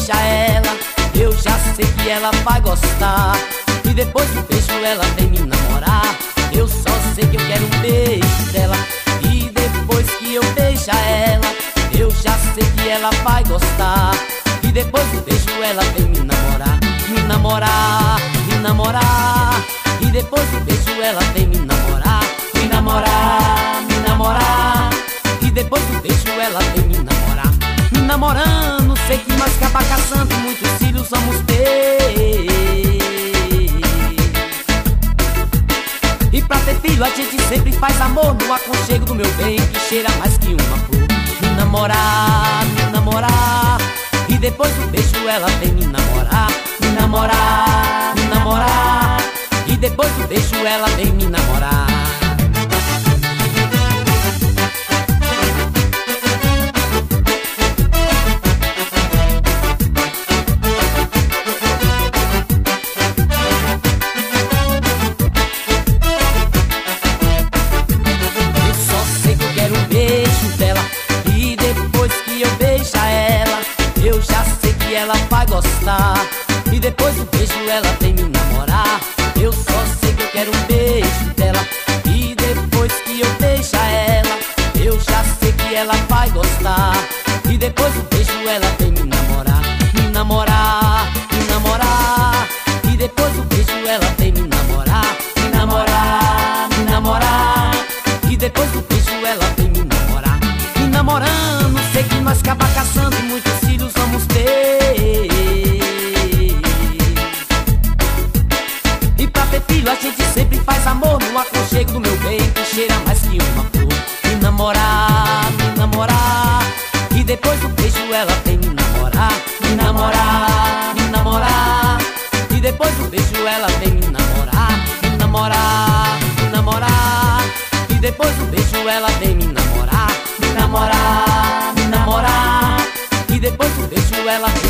beija ela, eu já sei que ela vai gostar. E depois do beijo ela vem me namorar. Eu só sei que eu quero um beijo dela. E depois que eu beijar ela, eu já sei que ela vai gostar. E depois do beijo ela vem me namorar. Me namorar, me namorar. E depois do beijo ela vem me namorar. Me namorar, me namorar. E depois do beijo ela vem me namorar. Me namorando, sei que nós acaba caçando, muitos filhos vamos ter. E pra ter filho a gente sempre faz amor no aconchego do meu bem, que cheira mais que uma flor. Me namorar, me namorar. E depois do beijo ela vem me namorar. Me namorar, me namorar. E depois do beijo ela vem me namorar. Eu já sei que ela vai gostar. E depois do beijo ela vem me namorar. Eu só sei que eu quero um beijo dela. E depois que eu beijar ela, eu já sei que ela vai gostar. E depois do beijo ela vem me namorar. Me namorar, me namorar. E depois do beijo ela vem me namorar. Me namorar, me namorar. E depois do beijo ela vem me namorar. Me namorando, sei que nós acaba caçando e muitos filhos vamos ter. E pra ter filho a gente sempre faz amor no aconchego do meu bem, que cheira mais que uma flor. Me namorar, me namorar. E depois do beijo ela vem me namorar. Me namorar, me namorar. E depois do beijo ela vem me namorar. Me namorar, me namorar. E depois do beijo ela vem me namorar. Me namorar, me namorar. E depois do beijo ela